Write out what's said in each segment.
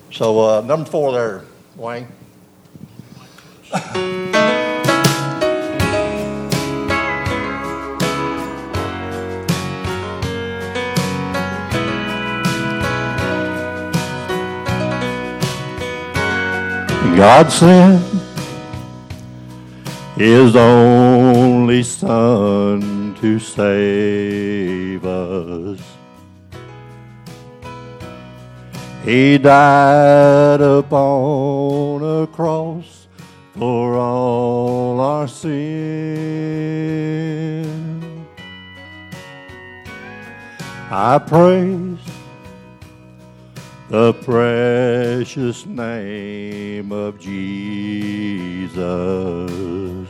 So number 4 there, Wayne. God sent His only Son to save us. He died upon a cross for all our sin. I praise the precious name of Jesus.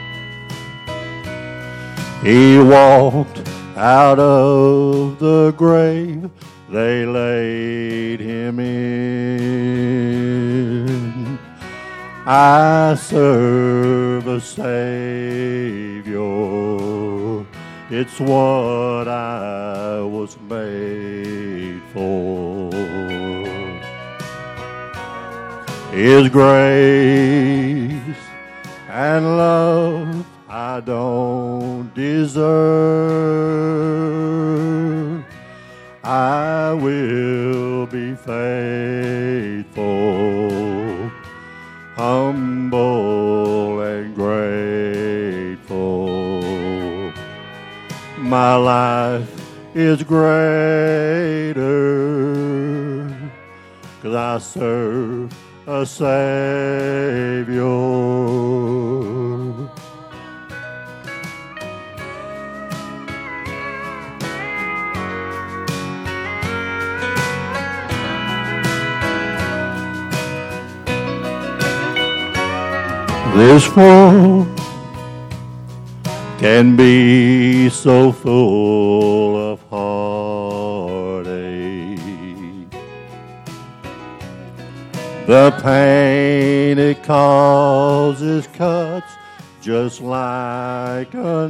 He walked out of the grave they laid Him in. I serve a Savior. It's what I was made for. His grace and love I don't deserve. I will be faithful, humble and grateful. My life is greater 'cause I serve a Savior. This world can be so full of heartache. The pain it causes cuts just like a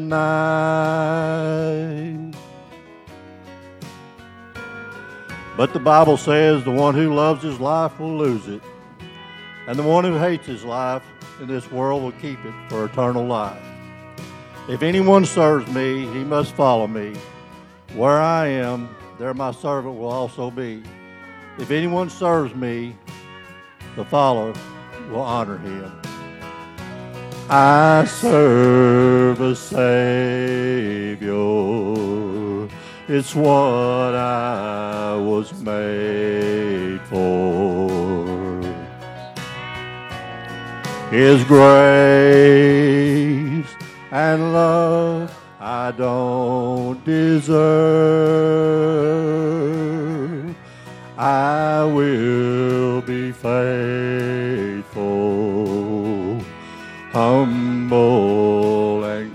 knife. But the Bible says the one who loves his life will lose it, and the one who hates his life in this world will keep it for eternal life. If anyone serves me, he must follow me. Where I am, there my servant will also be. If anyone serves me, the follower will honor him. I serve a Savior. It's what I was made for. His grace and love I don't deserve. I will be faithful, humble and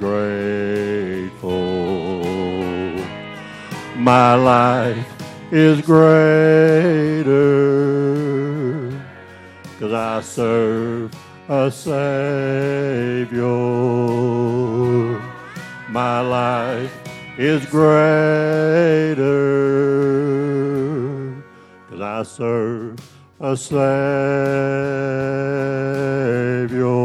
grateful. My life is greater 'cause I serve a Savior. My life is greater 'cause I serve a Savior.